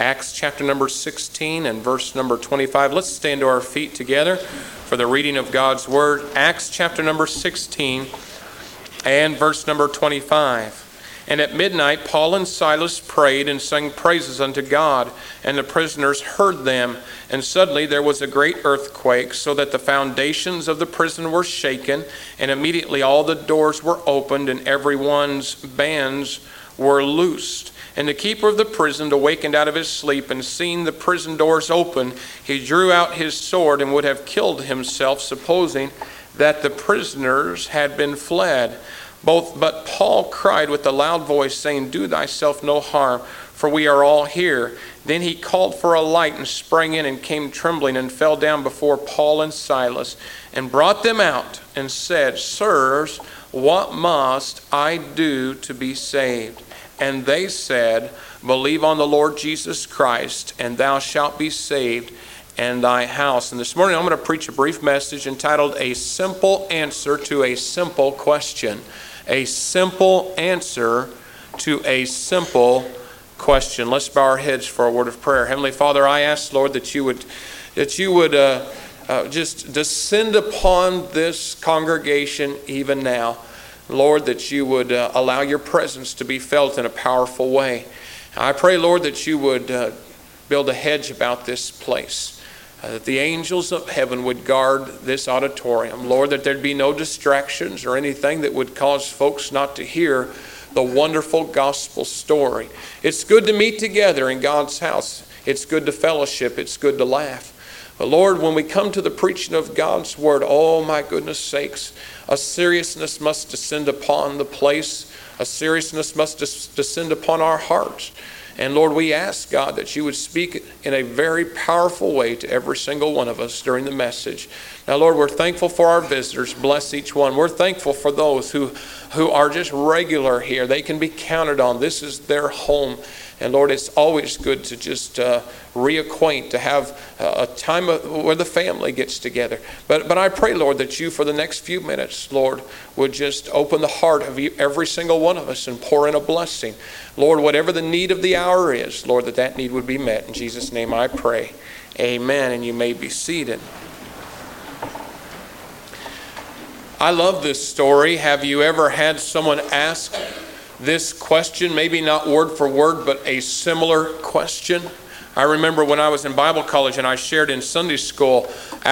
Acts chapter number 16 and verse number 25. Let's stand to our feet together for the reading of God's Word. Acts chapter number 16 and verse number 25. And at midnight Paul and Silas prayed and sang praises unto God, and the prisoners heard them. And suddenly there was a great earthquake, so that the foundations of the prison were shaken, and immediately all the doors were opened, and everyone's bands were loosed. And the keeper of the prison awakened out of his sleep, and seeing the prison doors open, he drew out his sword and would have killed himself, supposing that the prisoners had been fled. But Paul cried with a loud voice, saying, Do thyself no harm, for we are all here. Then he called for a light and sprang in and came trembling and fell down before Paul and Silas and brought them out and said, Sirs, what must I do to be saved? And they said, Believe on the Lord Jesus Christ, and thou shalt be saved and thy house. And this morning I'm going to preach a brief message entitled, A Simple Answer to a Simple Question. A simple answer to a simple question. Let's bow our heads for a word of prayer. Heavenly Father, I ask, Lord, that you would just descend upon this congregation even now. Lord, that you would allow your presence to be felt in a powerful way. I pray, Lord, that you would build a hedge about this place. That the angels of heaven would guard this auditorium. Lord, that there'd be no distractions or anything that would cause folks not to hear the wonderful gospel story. It's good to meet together in God's house. It's good to fellowship. It's good to laugh. But Lord, when we come to the preaching of God's word, oh my goodness sakes, a seriousness must descend upon the place. A seriousness must descend upon our hearts. And Lord, we ask, God, that you would speak in a very powerful way to every single one of us during the message. Now, Lord, we're thankful for our visitors. Bless each one. We're thankful for those who are just regular here. They can be counted on. This is their home. And Lord, it's always good to just reacquaint, to have a time where the family gets together. But I pray, Lord, that you, for the next few minutes, Lord, would just open the heart of every single one of us and pour in a blessing. Lord, whatever the need of the hour is, Lord, that need would be met. In Jesus' name I pray. Amen. And you may be seated. I love this story. Have you ever had someone ask this question, maybe not word for word, but a similar question? I remember when I was in Bible college and I shared in Sunday school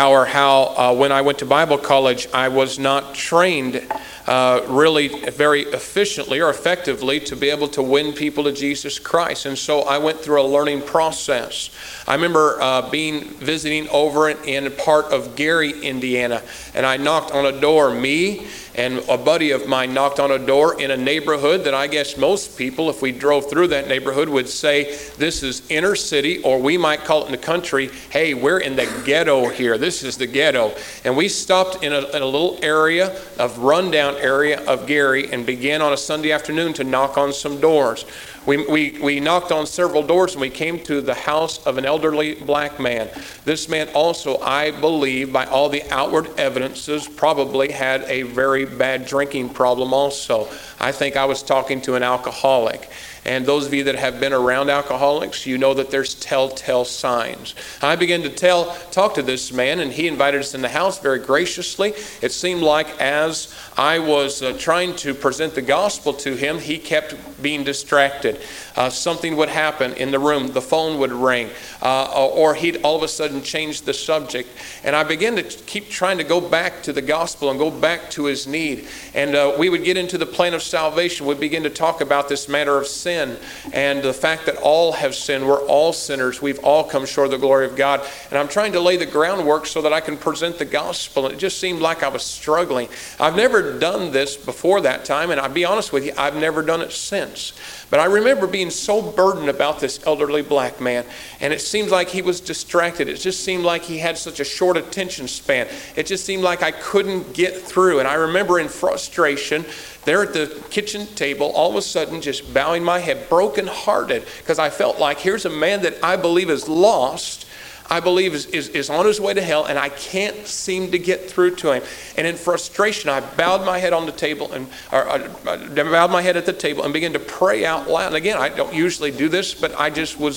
how when I went to Bible college, I was not trained really very efficiently or effectively to be able to win people to Jesus Christ. And so I went through a learning process. I remember visiting over in part of Gary, Indiana, and I knocked on a door. Me and a buddy of mine knocked on a door in a neighborhood that I guess most people, if we drove through that neighborhood, would say this is inner city, or we might call it in the country, hey, we're in the ghetto here. This is the ghetto. And we stopped in a little area, of rundown area of Gary, and began on a Sunday afternoon to knock on some doors. We knocked on several doors, and we came to the house of an elderly black man. This man also, I believe, by all the outward evidences, probably had a very bad drinking problem also. I think I was talking to an alcoholic. And those of you that have been around alcoholics, you know that there's telltale signs. I began to talk to this man, and he invited us in the house very graciously. It seemed like as I was trying to present the gospel to him, he kept being distracted. Something would happen in the room. The phone would ring, or he'd all of a sudden change the subject. And I began to keep trying to go back to the gospel and go back to his need. And we would get into the plan of salvation. We'd begin to talk about this matter of sin and the fact that all have sinned. We're all sinners. We've all come short of the glory of God. And I'm trying to lay the groundwork so that I can present the gospel. It just seemed like I was struggling. I've never done this before that time, and I'll be honest with you, I've never done it since. But I remember being so burdened about this elderly black man, and it seemed like he was distracted. It just seemed like he had such a short attention span. It just seemed like I couldn't get through. And I remember in frustration, there at the kitchen table, all of a sudden just bowing my head, brokenhearted, because I felt like here's a man that I believe is lost. I believe, is on his way to hell, and I can't seem to get through to him. And in frustration, I bowed my head on the table, I bowed my head at the table and began to pray out loud. And again, I don't usually do this, but I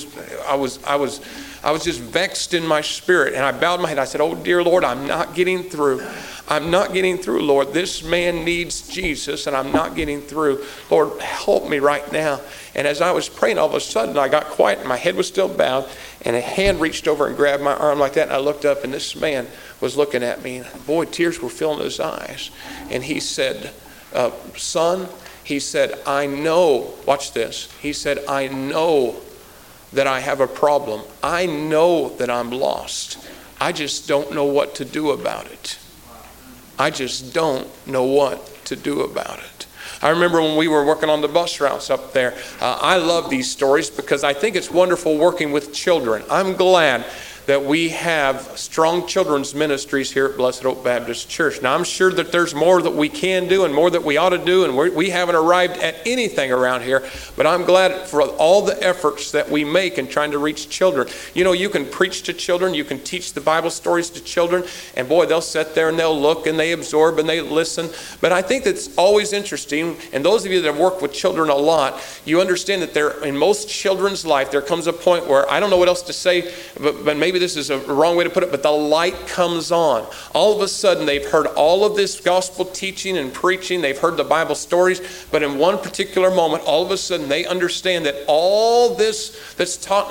was just vexed in my spirit, and I bowed my head. I said, "Oh, dear Lord, I'm not getting through. I'm not getting through, Lord. This man needs Jesus, and I'm not getting through. Lord, help me right now." And as I was praying, all of a sudden, I got quiet, and my head was still bowed, and a hand reached over and grabbed my arm like that, and I looked up, and this man was looking at me, and boy, tears were filling his eyes. And he said, "Son," he said, "I know," watch this, he said, "I know that I have a problem. I know that I'm lost. I just don't know what to do about it. I just don't know what to do about it." I remember when we were working on the bus routes up there. I love these stories because I think it's wonderful working with children. I'm glad that we have strong children's ministries here at Blessed Hope Baptist Church. Now, I'm sure that there's more that we can do and more that we ought to do, and we haven't arrived at anything around here, but I'm glad for all the efforts that we make in trying to reach children. You know, you can preach to children, you can teach the Bible stories to children, and boy, they'll sit there and they'll look and they absorb and they listen. But I think that's always interesting, and those of you that have worked with children a lot, you understand that in most children's life, there comes a point where, I don't know what else to say, but maybe this is a wrong way to put it, but the light comes on. All of a sudden, they've heard all of this gospel teaching and preaching. They've heard the Bible stories, but in one particular moment, all of a sudden, they understand that all this that's taught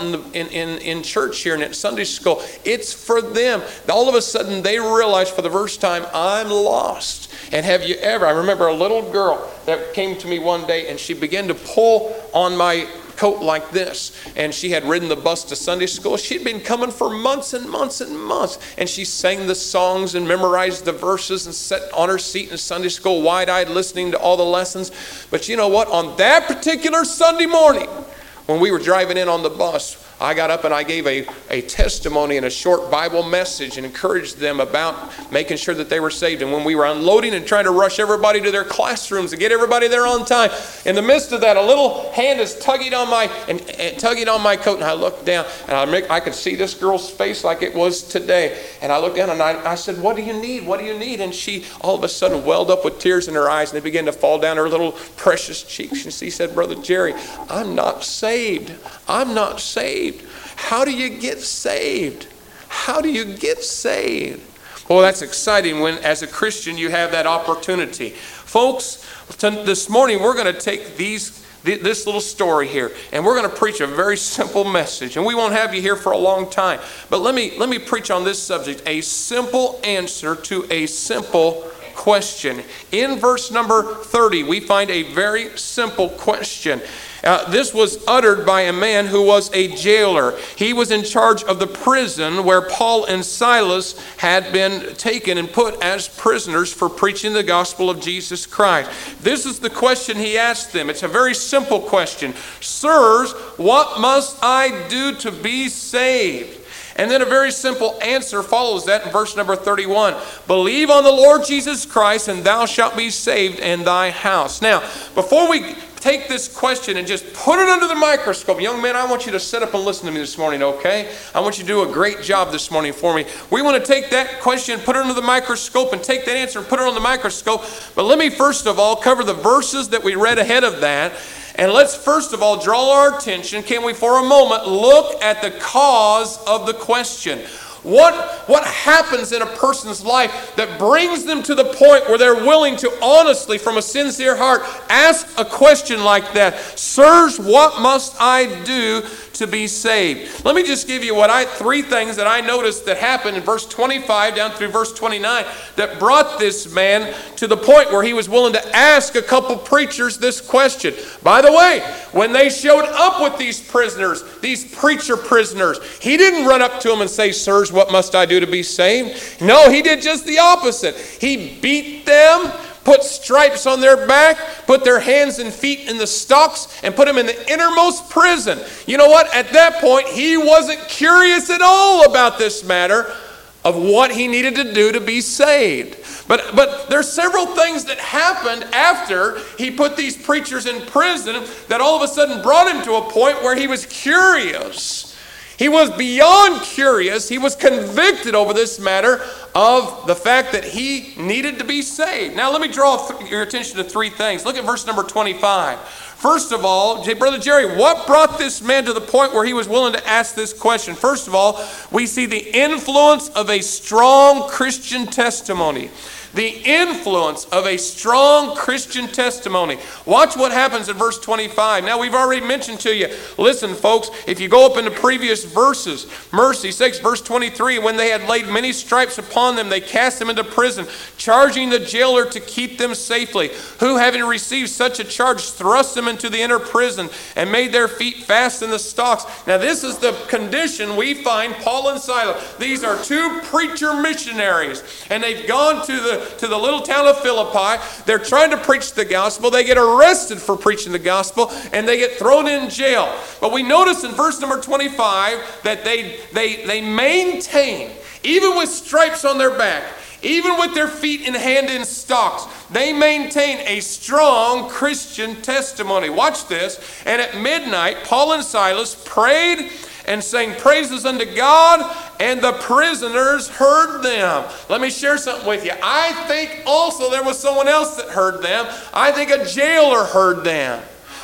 in church here and at Sunday school, it's for them. All of a sudden, they realize for the first time, I'm lost. And have you ever, I remember a little girl that came to me one day, and she began to pull on my coat like this, and she had ridden the bus to Sunday school. She'd been coming for months and months and months, and she sang the songs and memorized the verses and sat on her seat in Sunday school wide-eyed listening to all the lessons. But you know what? On that particular Sunday morning, when we were driving in on the bus, I got up and I gave a testimony and a short Bible message and encouraged them about making sure that they were saved. And when we were unloading and trying to rush everybody to their classrooms and get everybody there on time, in the midst of that, a little hand is tugging on my coat, and I looked down, and I could see this girl's face like it was today. And I looked down and I said, "What do you need? What do you need?" And she all of a sudden welled up with tears in her eyes, and they began to fall down her little precious cheeks. And she said, "Brother Jerry, I'm not saved. I'm not saved." How do you get saved? How do you get saved? Well, that's exciting when, as a Christian, you have that opportunity. Folks, this morning we're going to take this little story here, and we're going to preach a very simple message. And we won't have you here for a long time. But let me preach on this subject, a simple answer to a simple question. In verse number 30, we find a very simple question. This was uttered by a man who was a jailer. He was in charge of the prison where Paul and Silas had been taken and put as prisoners for preaching the gospel of Jesus Christ. This is the question he asked them. It's a very simple question. "Sirs, what must I do to be saved?" And then a very simple answer follows that in verse number 31. "Believe on the Lord Jesus Christ, and thou shalt be saved and thy house." Now, before we take this question and just put it under the microscope, young men, I want you to sit up and listen to me this morning, okay? I want you to do a great job this morning for me. We want to take that question, put it under the microscope, and take that answer and put it on the microscope. But let me first of all cover the verses that we read ahead of that. And let's first of all draw our attention, can we for a moment, look at the cause of the question. What happens in a person's life that brings them to the point where they're willing to honestly, from a sincere heart, ask a question like that? "Sirs, what must I do to be saved?" Let me just give you three things that I noticed that happened in verse 25 down through verse 29 that brought this man to the point where he was willing to ask a couple preachers this question. By the way, when they showed up with these prisoners, these preacher prisoners, he didn't run up to them and say, "Sirs, what must I do to be saved?" No, he did just the opposite. He beat them, put stripes on their back, put their hands and feet in the stocks, and put them in the innermost prison. You know what? At that point, he wasn't curious at all about this matter of what he needed to do to be saved. But there's several things that happened after he put these preachers in prison that all of a sudden brought him to a point where he was curious. He was beyond curious. He was convicted over this matter of the fact that he needed to be saved. Now, let me draw your attention to three things. Look at verse number 25. First of all, Brother Jerry, what brought this man to the point where he was willing to ask this question? First of all, we see the influence of a strong Christian testimony. The influence of a strong Christian testimony. Watch what happens in verse 25. Now, we've already mentioned to you, listen, folks, if you go up in the previous verses, mercy 6, verse 23, when they had laid many stripes upon them, they cast them into prison, charging the jailer to keep them safely, who, having received such a charge, thrust them into the inner prison and made their feet fast in the stocks. Now, this is the condition we find Paul and Silas. These are two preacher missionaries, and they've gone to the little town of Philippi. They're trying to preach the gospel. They get arrested for preaching the gospel, and they get thrown in jail. But we notice in verse number 25 that they maintain, even with stripes on their back, even with their feet and hand in stocks, they maintain a strong Christian testimony. Watch this. And at midnight, Paul and Silas prayed and sang praises unto God, and the prisoners heard them. Let me share something with you. I think also there was someone else that heard them. I think a jailer heard them.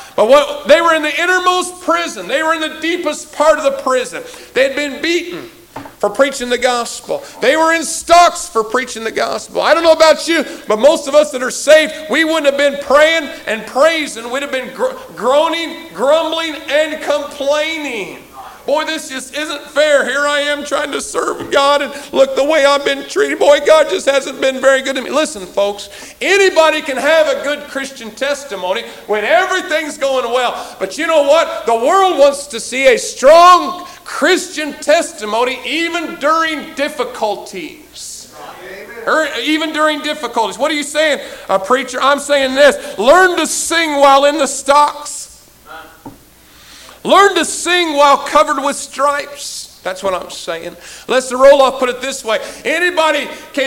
But they were in the innermost prison. They were in the deepest part of the prison. They had been beaten for preaching the gospel. They were in stocks for preaching the gospel. I don't know about you, but most of us that are saved, we wouldn't have been praying and praising. We'd have been groaning, grumbling, and complaining. Boy, this just isn't fair. Here I am trying to serve God, and look the way I've been treated. Boy, God just hasn't been very good to me. Listen, folks, anybody can have a good Christian testimony when everything's going well. But you know what? The world wants to see a strong Christian testimony even during difficulties. Even during difficulties. What are you saying, preacher? I'm saying this. Learn to sing while in the stocks. Learn to sing while covered with stripes. That's what I'm saying. Lester Roloff put it this way. Anybody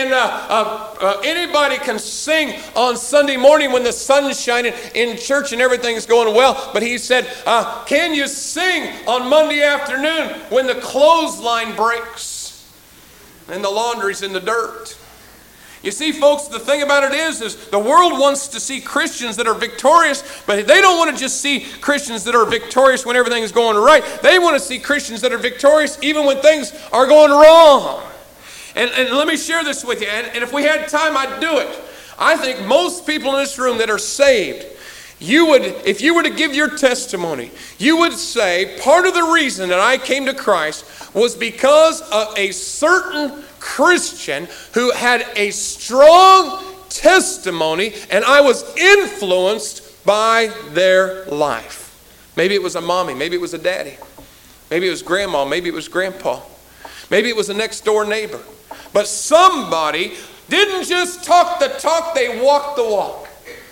can sing on Sunday morning when the sun's shining in church and everything's going well. But he said, can you sing on Monday afternoon when the clothesline breaks and the laundry's in the dirt? You see, folks, the thing about it is the world wants to see Christians that are victorious, but they don't want to just see Christians that are victorious when everything is going right. They want to see Christians that are victorious even when things are going wrong. And let me share this with you, and if we had time, I'd do it. I think most people in this room that are saved, if you were to give your testimony, you would say, part of the reason that I came to Christ was because of a certain Christian who had a strong testimony, and I was influenced by their life. Maybe it was a mommy, maybe it was a daddy, maybe it was grandma, maybe it was grandpa, maybe it was a next door neighbor. But somebody didn't just talk the talk, they walked the walk.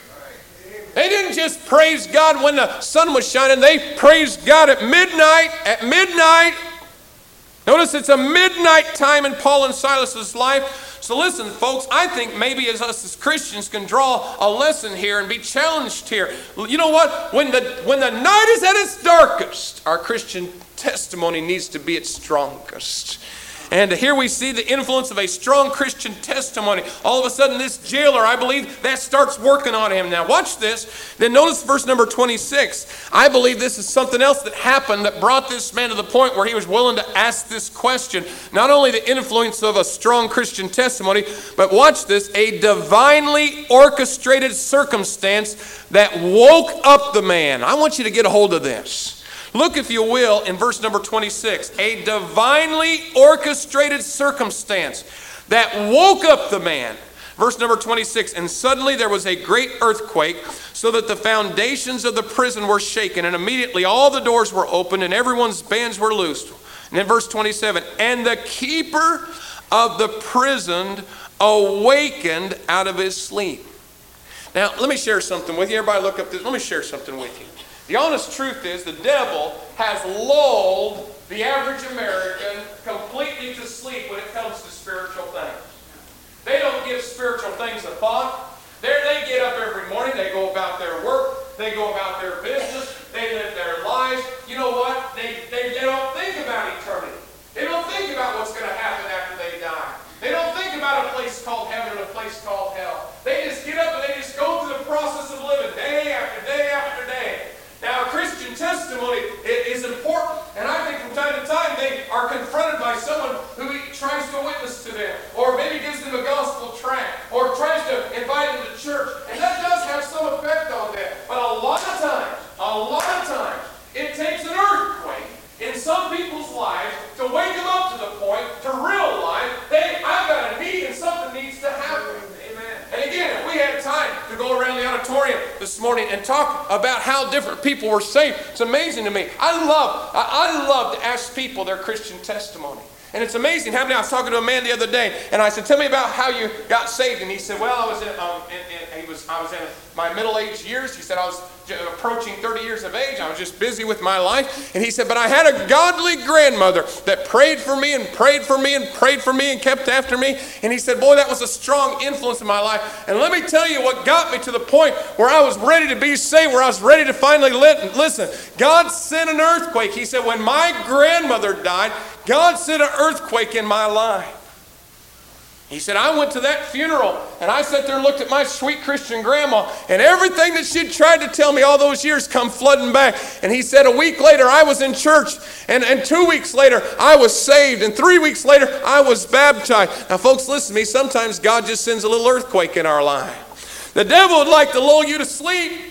They didn't just praise God when the sun was shining, they praised God at midnight. At midnight, notice it's a midnight time in Paul and Silas's life. So listen, folks, I think maybe as us as Christians can draw a lesson here and be challenged here. You know what? When the night is at its darkest, our Christian testimony needs to be its strongest. And here we see the influence of a strong Christian testimony. All of a sudden, this jailer, I believe, that starts working on him. Now, watch this. Then notice verse number 26. I believe this is something else that happened that brought this man to the point where he was willing to ask this question. Not only the influence of a strong Christian testimony, but watch this, a divinely orchestrated circumstance that woke up the man. I want you to get a hold of this. Look, if you will, in verse number 26. A divinely orchestrated circumstance that woke up the man. Verse number 26. And suddenly there was a great earthquake, so that the foundations of the prison were shaken. And immediately all the doors were opened and everyone's bands were loosed. And then verse 27. And the keeper of the prison awakened out of his sleep. Now, let me share something with you. Everybody look up this. Let me share something with you. The honest truth is the devil has lulled the average American completely to sleep when it comes to spiritual things. They don't give spiritual things a thought. They get up every morning, they go about their work, they go about their business, they live their lives. You know what? They don't think about eternity. to wake them up to the point to realize, hey, I've got a need and something needs to happen. Amen. And again, if we had time to go around the auditorium this morning and talk about how different people were saved, it's amazing to me. I love to ask people their Christian testimony. And it's amazing how many. I was talking to a man the other day, and I said, "Tell me about how you got saved." And he said, "Well, I was in my middle-aged years." He said, "I was approaching 30 years of age. I was just busy with my life." And he said, "But I had a godly grandmother that prayed for me and prayed for me and prayed for me and kept after me." And he said, "Boy, that was a strong influence in my life. And let me tell you what got me to the point where I was ready to be saved, where I was ready to finally listen. God sent an earthquake." He said, "When my grandmother died, God sent an earthquake in my life." He said, "I went to that funeral and I sat there and looked at my sweet Christian grandma, and everything that she'd tried to tell me all those years come flooding back." And he said, "A week later I was in church, and 2 weeks later I was saved, and 3 weeks later I was baptized." Now folks, listen to me. Sometimes God just sends a little earthquake in our life. The devil would like to lull you to sleep.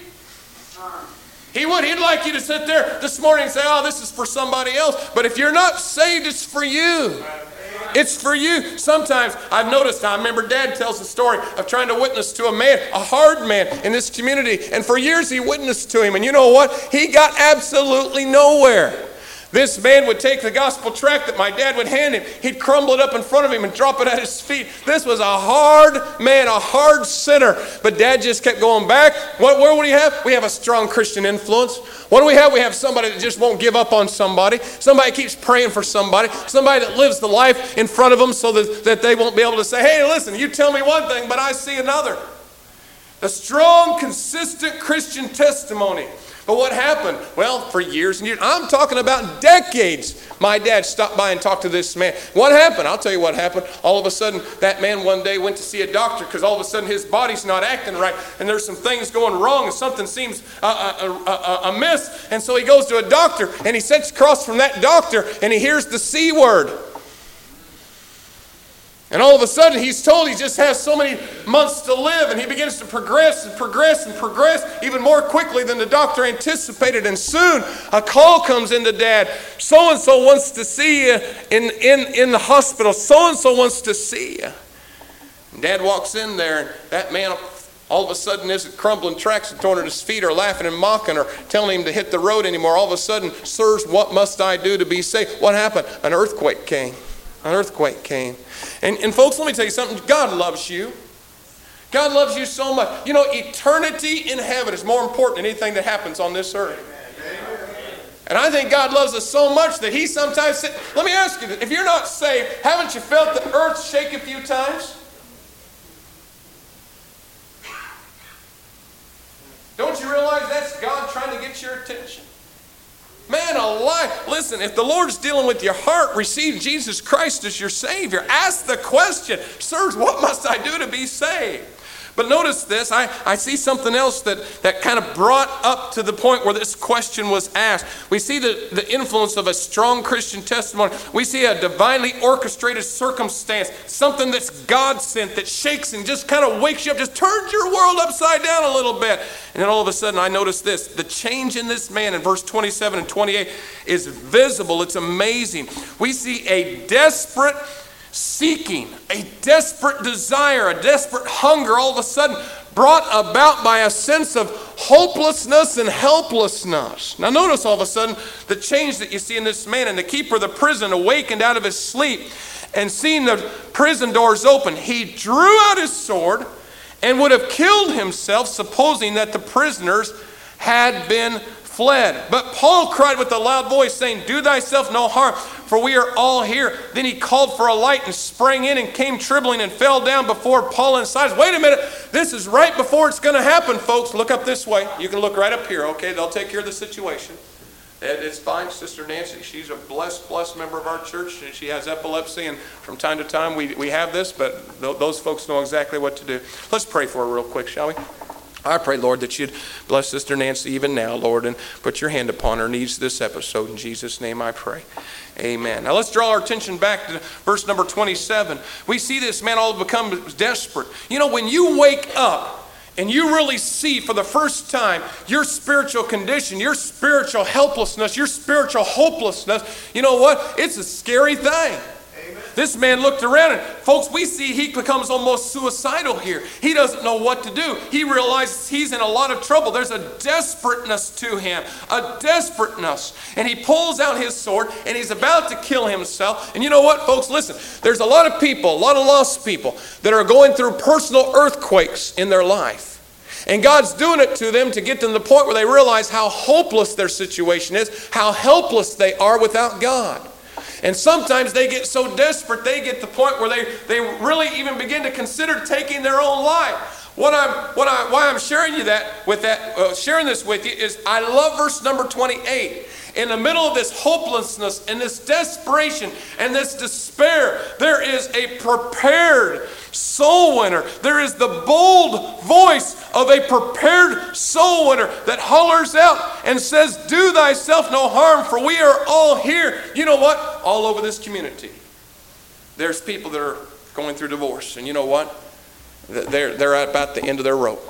He would. He'd like you to sit there this morning and say, "Oh, this is for somebody else." But if you're not saved, it's for you. It's for you. Sometimes I've noticed, I remember Dad tells the story of trying to witness to a man, a hard man in this community. And for years he witnessed to him. And you know what? He got absolutely nowhere. This man would take the gospel tract that my dad would hand him. He'd crumble it up in front of him and drop it at his feet. This was a hard man, a hard sinner. But Dad just kept going back. Where would he have? We have a strong Christian influence. What do we have? We have somebody that just won't give up on somebody. Somebody keeps praying for somebody. Somebody that lives the life in front of them so that they won't be able to say, "Hey, listen, you tell me one thing, but I see another." A strong, consistent Christian testimony. But what happened? Well, for years and years, I'm talking about decades, my dad stopped by and talked to this man. What happened? I'll tell you what happened. All of a sudden, that man one day went to see a doctor because all of a sudden his body's not acting right, and there's some things going wrong, and something seems amiss. And so he goes to a doctor, and he sits across from that doctor, and he hears the C word. And all of a sudden, he's told he just has so many months to live, and he begins to progress and progress and progress even more quickly than the doctor anticipated. And soon, a call comes into Dad. So-and-so wants to see you in the hospital. So-and-so wants to see you. And Dad walks in there, and that man all of a sudden isn't crumbling tracks and torn at his feet or laughing and mocking or telling him to hit the road anymore. All of a sudden, "Sirs, what must I do to be saved?" What happened? An earthquake came. An earthquake came. And folks, let me tell you something. God loves you. God loves you so much. You know, eternity in heaven is more important than anything that happens on this earth. And I think God loves us so much that he sometimes said, let me ask you, if you're not saved, haven't you felt the earth shake a few times? Don't you realize that's God trying to get your attention? Man alive. Listen, if the Lord's dealing with your heart, receive Jesus Christ as your Savior. Ask the question, "Sirs, what must I do to be saved?" But notice this, I see something else that kind of brought up to the point where this question was asked. We see the influence of a strong Christian testimony. We see a divinely orchestrated circumstance, something that's God sent that shakes and just kind of wakes you up, just turns your world upside down a little bit. And then all of a sudden I notice this, the change in this man in verse 27 and 28 is visible. It's amazing. We see a desperate seeking, a desperate desire, a desperate hunger all of a sudden brought about by a sense of hopelessness and helplessness. Now notice all of a sudden the change that you see in this man. And the keeper of the prison awakened out of his sleep and seeing the prison doors open, he drew out his sword and would have killed himself, supposing that the prisoners had been fled. But Paul cried with a loud voice, saying, "Do thyself no harm, for we are all here." Then he called for a light and sprang in and came trembling and fell down before Paul and Silas. Wait a minute. This is right before it's going to happen, folks. Look up this way. You can look right up here, okay? They'll take care of the situation. It's fine. Sister Nancy, she's a blessed member of our church. She has epilepsy, and from time to time we have this, but those folks know exactly what to do. Let's pray for her real quick, shall we? I pray, Lord, that you'd bless Sister Nancy even now, Lord, and put your hand upon her needs this episode. In Jesus' name I pray. Amen. Now let's draw our attention back to verse number 27. We see this man all become desperate. You know, when you wake up and you really see for the first time your spiritual condition, your spiritual helplessness, your spiritual hopelessness, you know what? It's a scary thing. This man looked around, and folks, we see he becomes almost suicidal here. He doesn't know what to do. He realizes he's in a lot of trouble. There's a desperateness to him, a desperateness. And he pulls out his sword, and he's about to kill himself. And you know what, folks? Listen, there's a lot of people, a lot of lost people that are going through personal earthquakes in their life. And God's doing it to them to get them to the point where they realize how hopeless their situation is, how helpless they are without God. And sometimes they get so desperate, they get to the point where they really even begin to consider taking their own life. Why I'm sharing sharing this with you is I love verse number 28. In the middle of this hopelessness and this desperation and this despair, there is a prepared soul winner. There is the bold voice of a prepared soul winner that hollers out and says, "Do thyself no harm, for we are all here." You know what? All over this community, there's people that are going through divorce. And you know what? They're at about the end of their rope.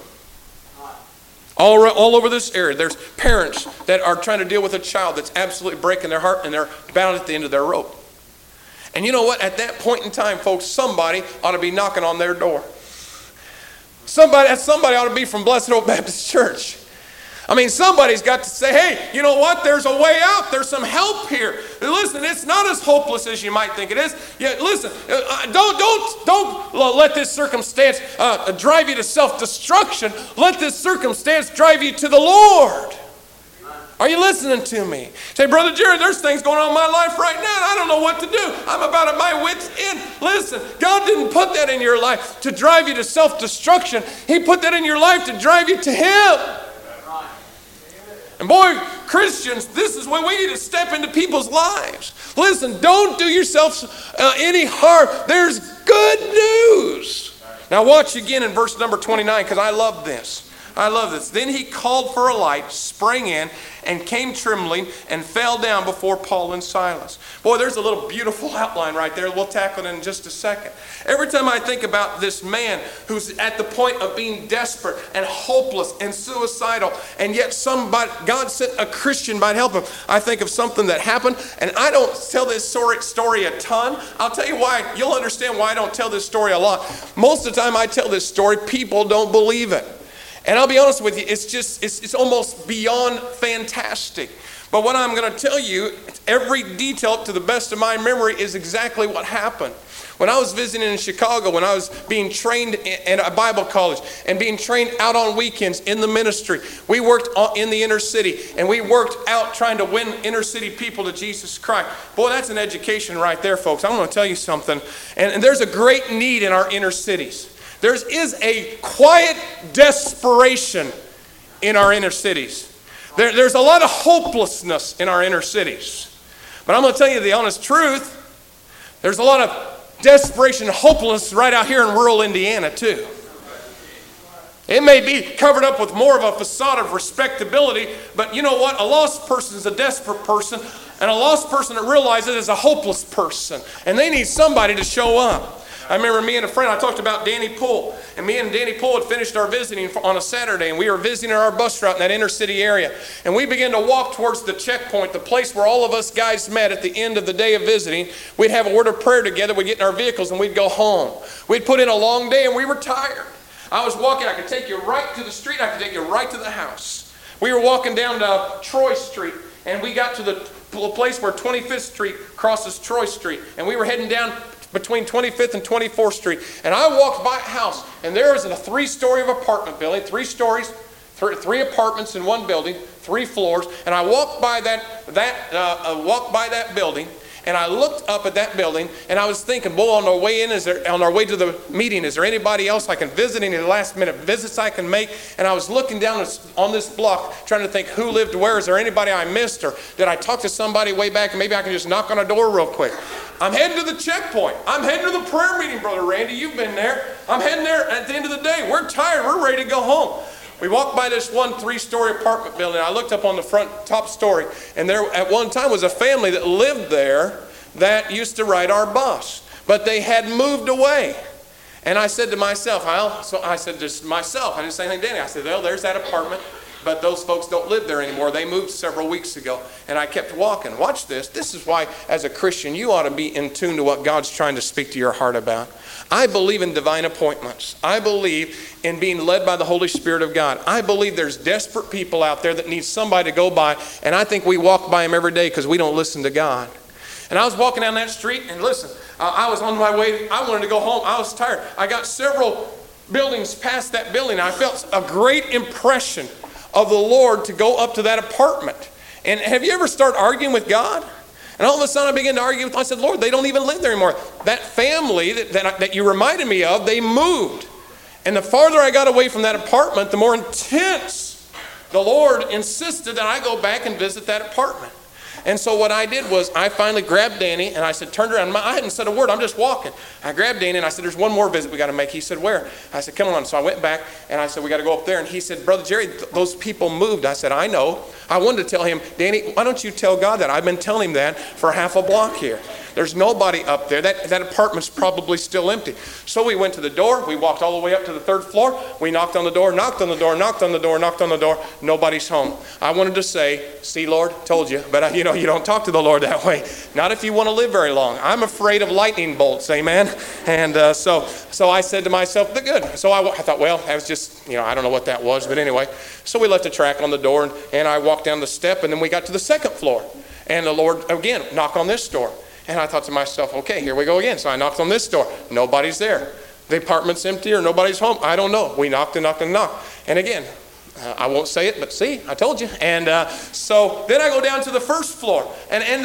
All over this area, there's parents that are trying to deal with a child that's absolutely breaking their heart, and they're bound at the end of their rope. And you know what? At that point in time, folks, somebody ought to be knocking on their door. Somebody ought to be from Blessed Hope Baptist Church. I mean, somebody's got to say, "Hey, you know what? There's a way out. There's some help here." Listen, it's not as hopeless as you might think it is. Yeah, listen, don't let this circumstance drive you to self-destruction. Let this circumstance drive you to the Lord. Are you listening to me? Say, "Brother Jerry, there's things going on in my life right now, and I don't know what to do. I'm about at my wit's end." Listen, God didn't put that in your life to drive you to self-destruction. He put that in your life to drive you to Him. And boy, Christians, this is when we need to step into people's lives. Listen, don't do yourself any harm. There's good news. Now watch again in verse number 29, because I love this. I love this. "Then he called for a light, sprang in, and came trembling, and fell down before Paul and Silas." Boy, there's a little beautiful outline right there. We'll tackle it in just a second. Every time I think about this man who's at the point of being desperate and hopeless and suicidal, and yet God sent a Christian by to help him, I think of something that happened. And I don't tell this story a ton. I'll tell you why. You'll understand why I don't tell this story a lot. Most of the time I tell this story, people don't believe it. And I'll be honest with you, it's almost beyond fantastic. But what I'm going to tell you, every detail to the best of my memory is exactly what happened. When I was visiting in Chicago, when I was being trained in a Bible college and being trained out on weekends in the ministry, we worked in the inner city, and we worked out trying to win inner city people to Jesus Christ. Boy, that's an education right there, folks. I'm going to tell you something. And there's a great need in our inner cities. There is a quiet desperation in our inner cities. There's a lot of hopelessness in our inner cities. But I'm going to tell you the honest truth. There's a lot of desperation and hopelessness right out here in rural Indiana too. It may be covered up with more of a facade of respectability, but you know what? A lost person is a desperate person, and a lost person that realizes it is a hopeless person, and they need somebody to show up. I remember me and a friend, I talked about Danny Poole, and me and Danny Poole had finished our visiting on a Saturday, and we were visiting our bus route in that inner city area, and we began to walk towards the checkpoint, the place where all of us guys met at the end of the day of visiting. We'd have a word of prayer together, we'd get in our vehicles, and we'd go home. We'd put in a long day, and we were tired. I was walking, I could take you right to the street, I could take you right to the house. We were walking down to Troy Street, and we got to the place where 25th Street crosses Troy Street, and we were heading down between 25th and 24th Street. And I walked by a house, and there was a 3-story apartment building, 3 stories, 3 apartments in one building, 3 floors. And I walked by that building, and I looked up at that building, and I was thinking, boy, on our way on our way to the meeting, is there anybody else I can visit, any last minute visits I can make? And I was looking down on this block, trying to think who lived where. Is there anybody I missed, or did I talk to somebody way back, and maybe I can just knock on a door real quick? I'm heading to the checkpoint. I'm heading to the prayer meeting, Brother Randy. You've been there. I'm heading there at the end of the day. We're tired. We're ready to go home. We walked by this one 3-story apartment building. I looked up on the top story, and there at one time was a family that lived there that used to ride our bus. But they had moved away. And I said to myself, I said to myself, I didn't say anything to Danny. I said, well, there's that apartment, but those folks don't live there anymore. They moved several weeks ago. And I kept walking. Watch this. This is why, as a Christian, you ought to be in tune to what God's trying to speak to your heart about. I believe in divine appointments. I believe in being led by the Holy Spirit of God. I believe there's desperate people out there that need somebody to go by, and I think we walk by them every day because we don't listen to God. And I was walking down that street, and listen, I was on my way. I wanted to go home. I was tired. I got several buildings past that building. I felt a great impression of the Lord to go up to that apartment. And have you ever started arguing with God? And all of a sudden I began to argue with him. I said, Lord, they don't even live there anymore. That family that you reminded me of, they moved. And the farther I got away from that apartment, the more intense the Lord insisted that I go back and visit that apartment. And so what I did was I finally grabbed Danny and I said, turned around. I hadn't said a word. I'm just walking. I grabbed Danny and I said, there's one more visit we got to make. He said, where? I said, come on. So I went back and I said, we got to go up there. And he said, Brother Jerry, those people moved. I said, I know. I wanted to tell him, Danny, why don't you tell God that? I've been telling him that for half a block here. There's nobody up there. That apartment's probably still empty. So we went to the door. We walked all the way up to the third floor. We knocked on the door, knocked on the door, knocked on the door, knocked on the door. Nobody's home. I wanted to say, see, Lord, told you. But, you don't talk to the Lord that way. Not if you want to live very long. I'm afraid of lightning bolts, amen? And so I said to myself, good. So I thought, well, that was just, I don't know what that was. But anyway, so we left a track on the door. And I walked down the step. And then we got to the second floor. And the Lord, again, knocked on this door. And I thought to myself, okay, here we go again. So I knocked on this door. Nobody's there. The apartment's empty or nobody's home. I don't know. We knocked and knocked and knocked. And again, I won't say it, but see, I told you. And so then I go down to the first floor. And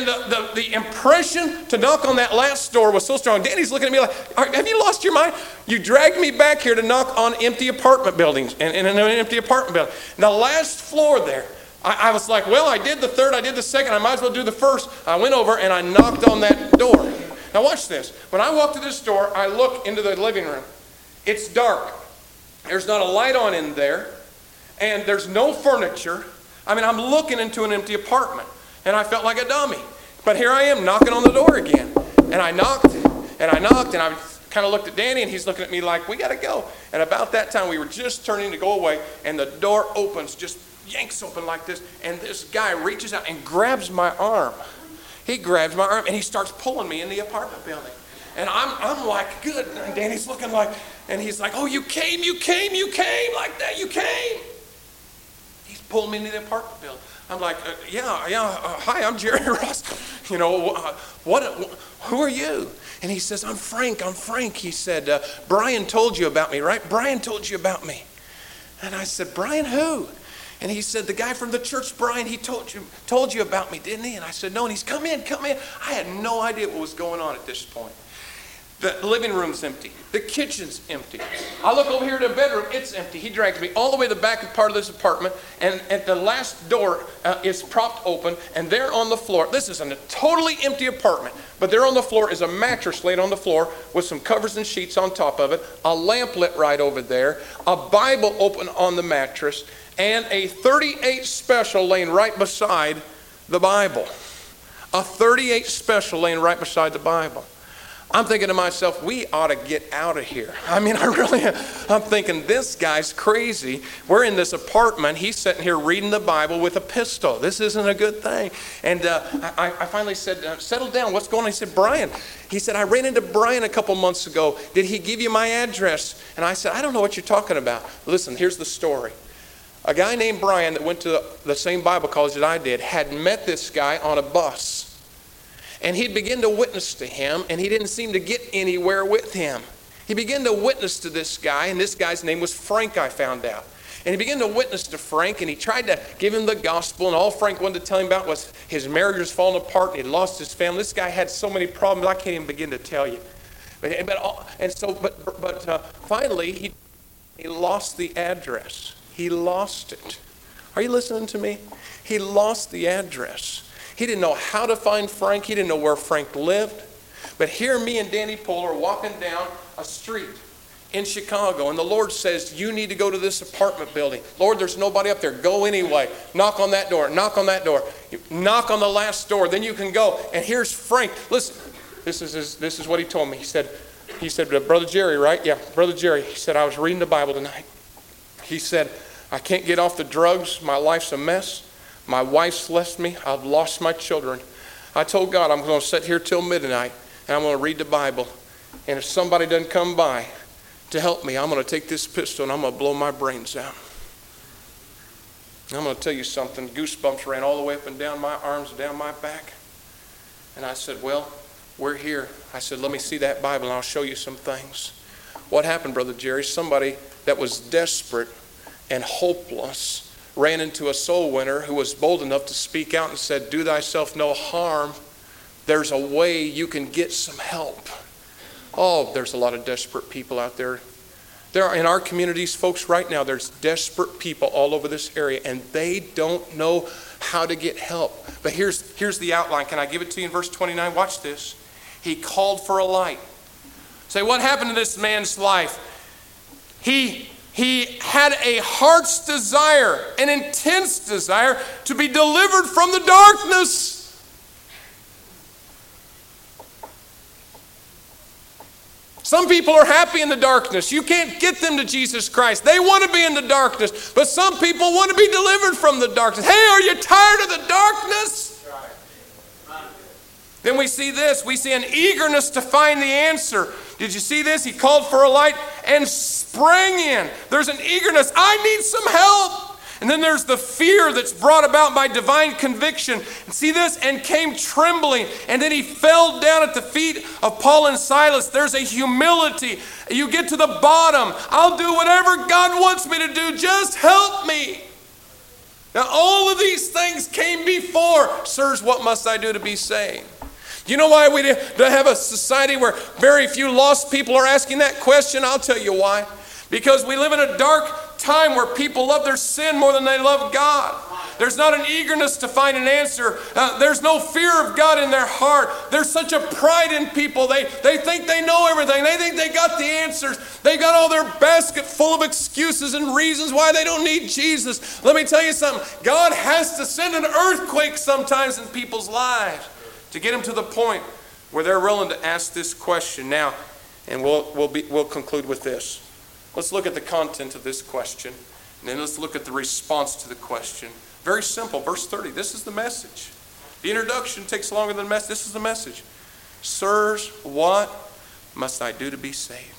the impression to knock on that last door was so strong. Danny's looking at me like, have you lost your mind? You dragged me back here to knock on empty apartment buildings and in an empty apartment building. And the last floor there, I was like, well, I did the third, I did the second, I might as well do the first. I went over and I knocked on that door. Now watch this. When I walk to this door, I look into the living room. It's dark. There's not a light on in there. And there's no furniture. I mean, I'm looking into an empty apartment. And I felt like a dummy. But here I am knocking on the door again. And I knocked and I knocked and I kind of looked at Danny and he's looking at me like, we got to go. And about that time, we were just turning to go away and the door opens, just yanks open like this, and this guy reaches out and grabs my arm. He grabs my arm and he starts pulling me in the apartment building. And I'm like, good. And Danny's looking like, and he's like, oh, you came like that, you came. He's pulling me into the apartment building. I'm like, hi, I'm Jerry Ross. Who are you? And he says, I'm Frank. He said, Brian told you about me, right? Brian told you about me. And I said, Brian who? And he said, the guy from the church, Brian, he told you about me, didn't he? And I said, no. And he's, come in. I had no idea what was going on at this point. The living room's empty. The kitchen's empty. I look over here to the bedroom. It's empty. He drags me all the way to the back part of this apartment. And at the last door is propped open. And there on the floor, this is a totally empty apartment. But there on the floor is a mattress laid on the floor with some covers and sheets on top of it. A lamp lit right over there. A Bible open on the mattress. And a 38 special laying right beside the Bible. A 38 special laying right beside the Bible. I'm thinking to myself, we ought to get out of here. I mean, I'm thinking, this guy's crazy. We're in this apartment. He's sitting here reading the Bible with a pistol. This isn't a good thing. And I finally said, settle down. What's going on? He said, Brian. He said, I ran into Brian a couple months ago. Did he give you my address? And I said, I don't know what you're talking about. Listen, here's the story. A guy named Brian that went to the same Bible college that I did had met this guy on a bus. And he'd begin to witness to him, and he didn't seem to get anywhere with him. He began to witness to this guy, and this guy's name was Frank, I found out. And he began to witness to Frank, and he tried to give him the gospel, and all Frank wanted to tell him about was his marriage was falling apart, and he'd lost his family. This guy had so many problems, I can't even begin to tell you. But finally, he lost the address. He lost it. Are you listening to me? He lost the address. He didn't know how to find Frank. He didn't know where Frank lived. But here me and Danny Pohl are walking down a street in Chicago, and the Lord says, you need to go to this apartment building. Lord, there's nobody up there. Go anyway. Knock on that door. Knock on that door. Knock on the last door. Then you can go. And here's Frank. Listen, this is what he told me. He said, he said, Brother Jerry, right? Yeah, Brother Jerry. He said, I was reading the Bible tonight. He said, I can't get off the drugs. My life's a mess. My wife's left me. I've lost my children. I told God I'm going to sit here till midnight and I'm going to read the Bible. And if somebody doesn't come by to help me, I'm going to take this pistol and I'm going to blow my brains out. I'm going to tell you something. Goosebumps ran all the way up and down my arms, down my back. And I said, well, we're here. I said, let me see that Bible and I'll show you some things. What happened, Brother Jerry? Somebody that was desperate and hopeless ran into a soul winner who was bold enough to speak out and said, do thyself no harm. There's a way you can get some help. Oh, there's a lot of desperate people out there. There are in our communities, folks, right now, there's desperate people all over this area, and they don't know how to get help. But here's the outline. Can I give it to you in verse 29? Watch this. He called for a light. Say, what happened to this man's life? He had a heart's desire, an intense desire to be delivered from the darkness. Some people are happy in the darkness. You can't get them to Jesus Christ. They want to be in the darkness. But some people want to be delivered from the darkness. Hey, are you tired of the darkness? Then we see this. We see an eagerness to find the answer. Did you see this? He called for a light and sprang in. There's an eagerness. I need some help. And then there's the fear that's brought about by divine conviction. And see this? And came trembling. And then he fell down at the feet of Paul and Silas. There's a humility. You get to the bottom. I'll do whatever God wants me to do. Just help me. Now all of these things came before. Sirs, what must I do to be saved? You know why we have a society where very few lost people are asking that question? I'll tell you why. Because we live in a dark time where people love their sin more than they love God. There's not an eagerness to find an answer. There's no fear of God in their heart. There's such a pride in people. They think they know everything. They think they got the answers. They got all their basket full of excuses and reasons why they don't need Jesus. Let me tell you something. God has to send an earthquake sometimes in people's lives to get them to the point where they're willing to ask this question. Now, and we'll conclude with this. Let's look at the content of this question, and then let's look at the response to the question. Very simple, verse 30. This is the message. The introduction takes longer than the message. This is the message. Sirs, what must I do to be saved?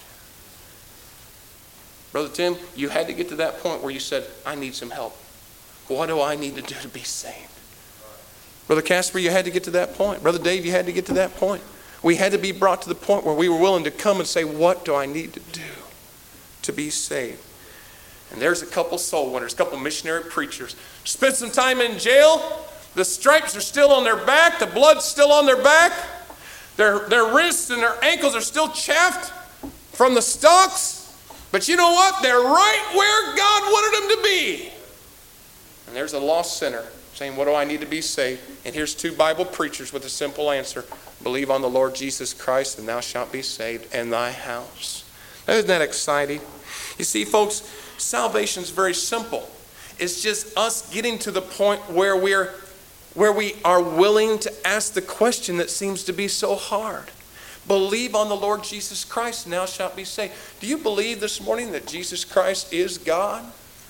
Brother Tim, you had to get to that point where you said, I need some help. What do I need to do to be saved? Brother Casper, you had to get to that point. Brother Dave, you had to get to that point. We had to be brought to the point where we were willing to come and say, what do I need to do to be saved? And there's a couple soul winners, a couple missionary preachers. Spent some time in jail. The stripes are still on their back. The blood's still on their back. Their wrists and their ankles are still chaffed from the stocks. But you know what? They're right where God wanted them to be. And there's a lost sinner saying, what do I need to be saved? And here's two Bible preachers with a simple answer. Believe on the Lord Jesus Christ and thou shalt be saved and thy house. Isn't that exciting? You see, folks, salvation is very simple. It's just us getting to the point where we are willing to ask the question that seems to be so hard. Believe on the Lord Jesus Christ and thou shalt be saved. Do you believe this morning that Jesus Christ is God?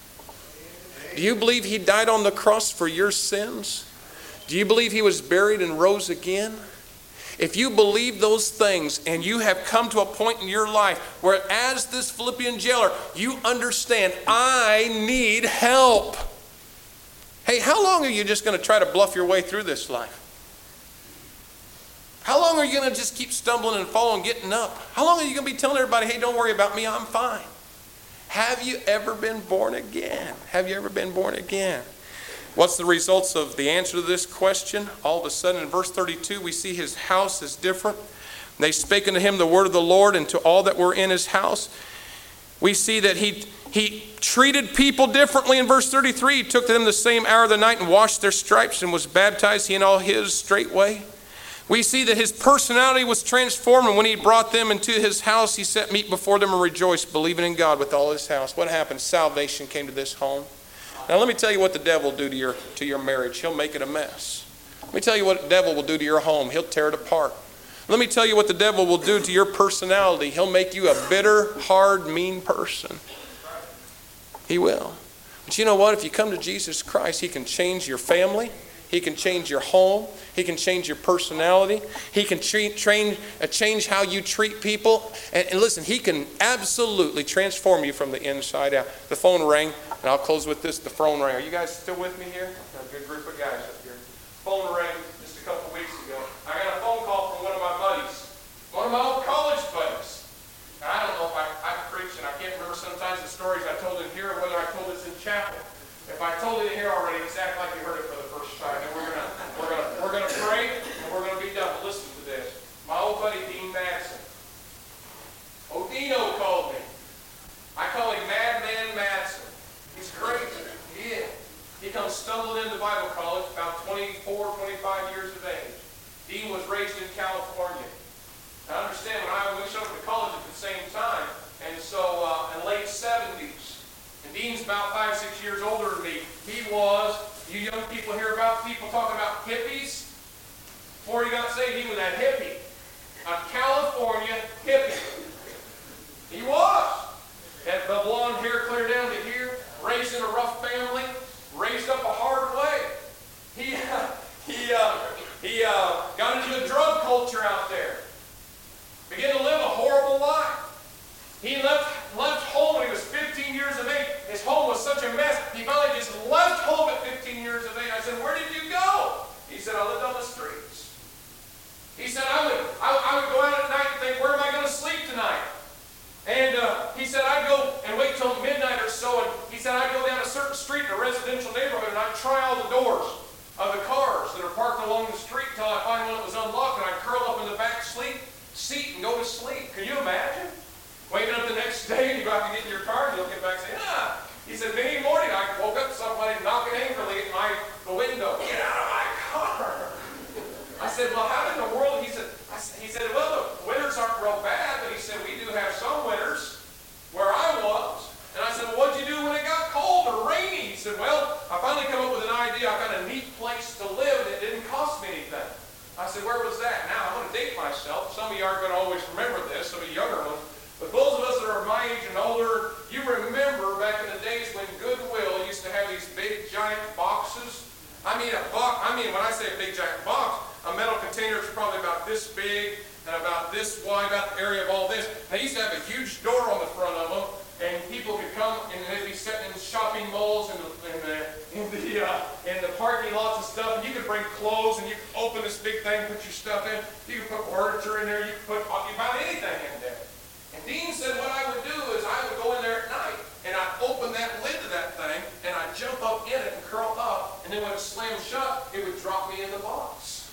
Do you believe he died on the cross for your sins? Do you believe he was buried and rose again? If you believe those things and you have come to a point in your life where as this Philippian jailer, you understand, I need help. Hey, how long are you just going to try to bluff your way through this life? How long are you going to just keep stumbling and falling and getting up? How long are you going to be telling everybody, hey, don't worry about me, I'm fine? Have you ever been born again? Have you ever been born again? What's the results of the answer to this question? All of a sudden in verse 32 we see his house is different. They spake unto him the word of the Lord and to all that were in his house. We see that he treated people differently in verse 33. He took to them the same hour of the night and washed their stripes and was baptized, he and all his straightway. We see that his personality was transformed, and when he brought them into his house, he set meat before them and rejoiced, believing in God with all his house. What happened? Salvation came to this home. Now let me tell you what the devil will do to your marriage. He'll make it a mess. Let me tell you what the devil will do to your home. He'll tear it apart. Let me tell you what the devil will do to your personality. He'll make you a bitter, hard, mean person. He will. But you know what? If you come to Jesus Christ, He can change your family. He can change your home. He can change your personality. He can change how you treat people. And listen, He can absolutely transform you from the inside out. The phone rang, and I'll close with this. The phone rang. Are you guys still with me here? A good group of guys up here. Phone rang just a couple weeks ago. I got a phone call from one of my buddies, one of my old college buddies. Now, I don't know if I preached, and I can't remember sometimes the stories I told in here or whether I told this in chapel. If I told it here already, just act like you heard it for the first time. And we're gonna pray, and we're gonna be done. But listen to this. My old buddy Dean Madsen. Odino called me. I call him Madman Madsen. He's crazy. He is. He comes stumbling into Bible college about 24, 25 years of age. Dean was raised in California. Now understand, when I went over to college at the same time, and so in the late 70s. And Dean's about 5-6 years older than me. He was, you young people hear about people talking about hippies. Before he got saved, he was a hippie. A California hippie. He was. Had the blonde hair clear down to here. Raised in a rough family. Raised up a hard way. He got into the drug culture out there. Began to live a horrible life. He left home when he was 15 years of age. His home was such a mess. He finally just left home at 15 years of age. I said, "Where did you go?" He said, "I lived on the streets." He said, I would go out at night and think, "Where am I going to sleep tonight?" And he said, "I'd go and wait till midnight or so." And he said, "I'd go down a certain street in a residential neighborhood and I'd try all the doors of the cars that are parked along the street till I find one that was unlocked, and I'd curl up in the back seat and go to sleep." Can you imagine? Waking up the next day and you go out to get in your car and you'll get back and say, He said, "Many morning I woke up to somebody knocking angrily at the window. 'Get out of my car.'" I said, "Well, how in the world?" He said, "Well, the winters aren't real bad, but he said, we do have some winters where I was." And I said, "Well, what'd you do when it got cold or rainy?" He said, "Well, I finally come up with an idea. I got a neat place to live and it didn't cost me anything." I said, "Where was that?" Now, I'm going to date myself. Some of you aren't going to always remember this, some of you younger ones. But those of us that are my age and older, you remember back in the days when Goodwill used to have these big, giant boxes. I mean, when I say a big, giant box, a metal container is probably about this big and about this wide, about the area of all this. They used to have a huge door on the front of them, and people could come and they'd be sitting in shopping malls and in the parking lots and stuff, and you could bring clothes and you could open this big thing, put your stuff in. You could put furniture in there. You could put about anything in there. And Dean said what I would do is I would go in there at night and I'd open that lid to that thing and I'd jump up in it and curl up, and then when it slammed shut, it would drop me in the box.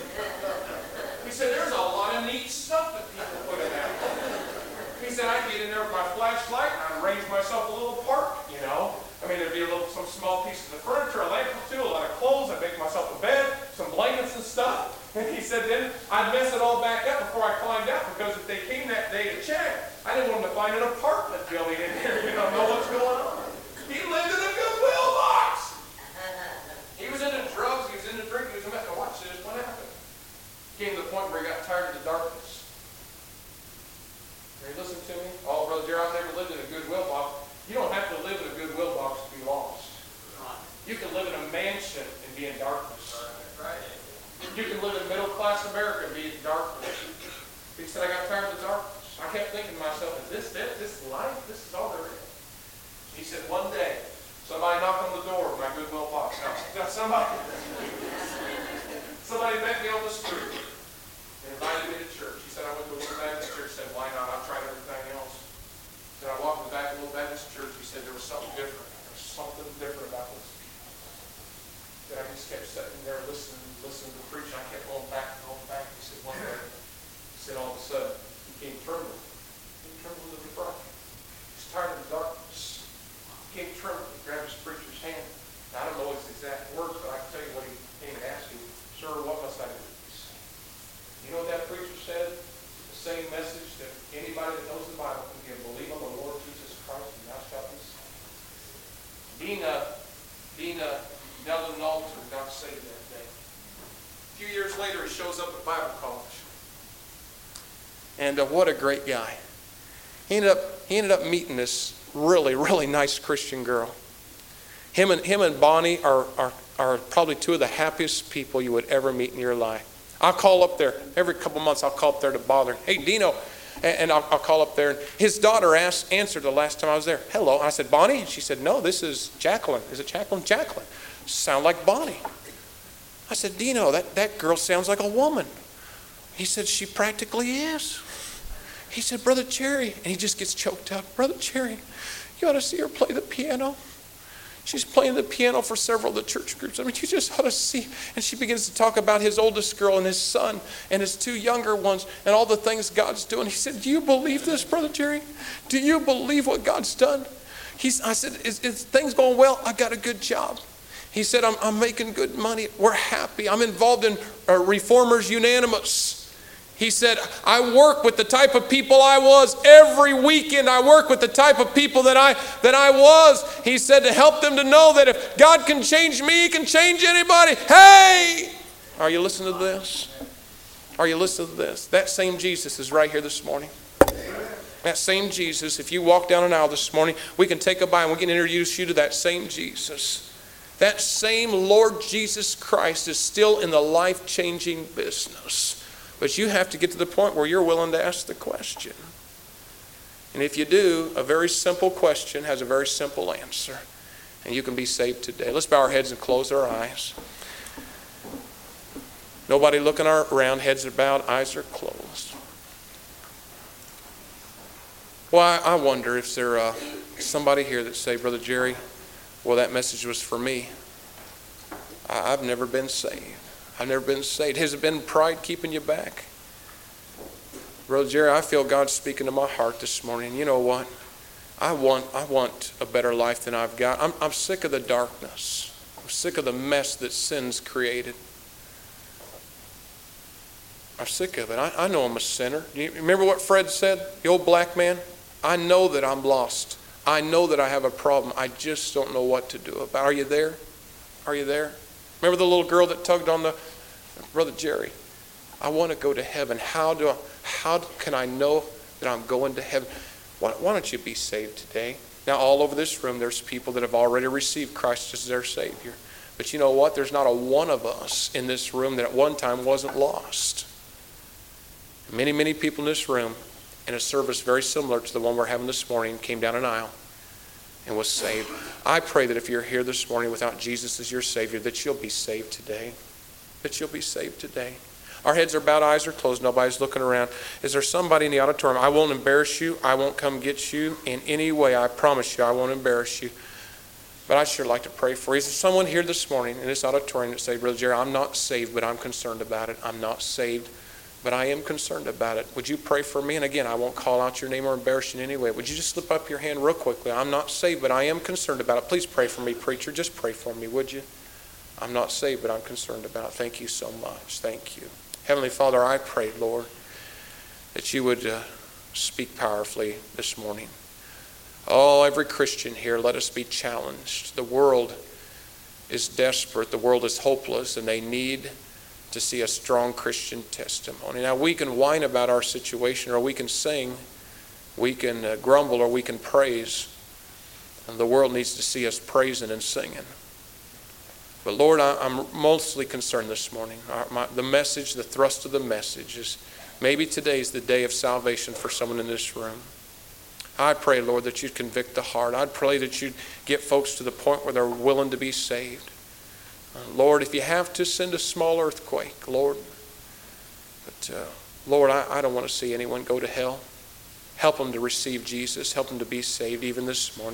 He said, "There's a lot of neat stuff that people put in that." He said, "I'd get in there with my flashlight and I'd arrange myself a little park, you know. I mean, there'd be some small pieces of furniture, a lamp or two, a lot of clothes. I'd make myself a bed, some blankets and stuff." And he said, "Then I'd mess it all back up before I climbed out, because if they came that day to check, I didn't want them to find an apartment building in here. You don't know what's going on." He lived in a Goodwill box. He was into drugs. He was into drinking. He was a mess. Now watch this. What happened? Came to the point where he got tired of the darkness. Are you listening to me? "Oh, Brother Jerry, I've never lived in a Goodwill box." You don't have to live in a Goodwill box to be lost. You can live in a mansion and be in darkness. You can live in middle-class America and be in darkness. He said, "I got tired of the darkness. I kept thinking to myself, is this life? This is all there is." He said, one day, somebody knocked on the door of my Goodwill box. Now somebody met me on the street and invited me to church. He said, "I went to a little Baptist church." He said, "Why not? I've tried everything else." He said, "I walked in the back of a little Baptist church." He said, "There was something different. There was something different about this." That I just kept sitting there listening to the preacher. I kept going back and going back. He said, one day, all of a sudden, he came trembling. He came trembling to the front. He's tired of the darkness. He came trembling. He grabbed his preacher's hand. Now, I don't know his exact words, but I can tell you what he came and asked him. "Sir, what must I do?" You know what that preacher said? The same message that anybody that knows the Bible can give. "Believe on the Lord Jesus Christ and thou shalt be saved." Dean knelt at an altar and got saved that day. A few years later, he shows up at Bible college. And what a great guy. He ended up meeting this really, really nice Christian girl. Him and Bonnie are probably two of the happiest people you would ever meet in your life. I'll call up there every couple months. I'll call up there to bother. Hey, Dino. And I'll call up there. And his daughter answered the last time I was there. Hello. I said, Bonnie? And she said, no, this is Jacqueline. Is it Jacqueline? Jacqueline. Sound like Bonnie. I said, Dino, that girl sounds like a woman. He said, she practically is. He said, Brother Jerry. And he just gets choked up. Brother Jerry, you ought to see her play the piano. She's playing the piano for several of the church groups. I mean, you just ought to see. And she begins to talk about his oldest girl and his son and his two younger ones and all the things God's doing. He said, do you believe this, Brother Jerry? Do you believe what God's done? I said, is things going well? I got a good job. He said, I'm making good money. We're happy. I'm involved in Reformers Unanimous. He said, I work with the type of people I was every weekend. I work with the type of people that I was. He said to help them to know that if God can change me, He can change anybody. Hey! Are you listening to this? Are you listening to this? That same Jesus is right here this morning. That same Jesus, if you walk down an aisle this morning, we can take a Bible and we can introduce you to that same Jesus. That same Lord Jesus Christ is still in the life-changing business. But you have to get to the point where you're willing to ask the question. And if you do, a very simple question has a very simple answer. And you can be saved today. Let's bow our heads and close our eyes. Nobody looking around, heads are bowed, eyes are closed. Well, I wonder if there somebody here that say, Brother Jerry, well, that message was for me. I've never been saved. I've never been saved. Has it been pride keeping you back? Brother Jerry, I feel God speaking to my heart this morning. You know what? I want a better life than I've got. I'm sick of the darkness. I'm sick of the mess that sin's created. I'm sick of it. I know I'm a sinner. You remember what Fred said? The old black man? I know that I'm lost. I know that I have a problem. I just don't know what to do about it. Are you there? Are you there? Remember the little girl that tugged on Brother Jerry, I want to go to heaven. How can I know that I'm going to heaven? Why don't you be saved today? Now, all over this room, there's people that have already received Christ as their Savior. But you know what? There's not a one of us in this room that at one time wasn't lost. Many, many people in this room, in a service very similar to the one we're having this morning, came down an aisle and was saved. I pray that if you're here this morning without Jesus as your Savior, that you'll be saved today. That you'll be saved today. Our heads are bowed, eyes are closed, nobody's looking around. Is there somebody in the auditorium? I won't embarrass you. I won't come get you in any way. I promise you I won't embarrass you. But I'd sure like to pray for you. Is there someone here this morning in this auditorium that say, Brother Jerry, I'm not saved, but I'm concerned about it. I'm not saved, but I am concerned about it. Would you pray for me? And again, I won't call out your name or embarrass you in any way. Would you just slip up your hand real quickly? I'm not saved, but I am concerned about it. Please pray for me, preacher. Just pray for me, would you? I'm not saved, but I'm concerned about it. Thank you so much. Thank you. Heavenly Father, I pray, Lord, that you would speak powerfully this morning. Oh, every Christian here, let us be challenged. The world is desperate. The world is hopeless, and they need to see a strong Christian testimony. Now, we can whine about our situation, or we can sing, we can grumble, or we can praise. And the world needs to see us praising and singing. But Lord, I'm mostly concerned this morning. The message, the thrust of the message is maybe today's the day of salvation for someone in this room. I pray, Lord, that you'd convict the heart. I'd pray that you'd get folks to the point where they're willing to be saved. Lord, if you have to, send a small earthquake, Lord. But Lord, I don't want to see anyone go to hell. Help them to receive Jesus. Help them to be saved even this morning.